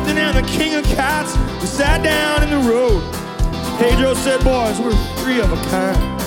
captain and the king of cats. We sat down in the road. Pedro said, boys, we're three of a kind.